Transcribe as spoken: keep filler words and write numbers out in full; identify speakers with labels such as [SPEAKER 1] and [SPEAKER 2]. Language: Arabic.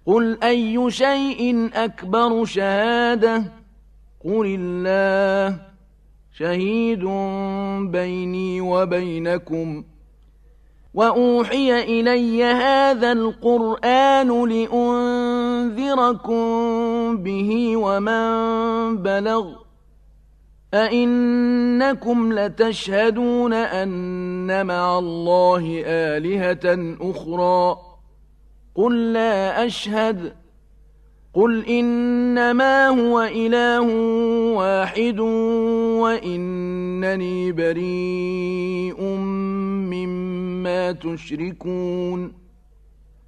[SPEAKER 1] قل أي شيء أكبر شهادة قل الله شهيد بيني وبينكم وأوحي إلي هذا القرآن لأنذركم به ومن بلغ أئنكم لتشهدون أن مع الله آلهة أخرى قل لا أشهد قل إنما هو إله واحد وإنني بريء مما تشركون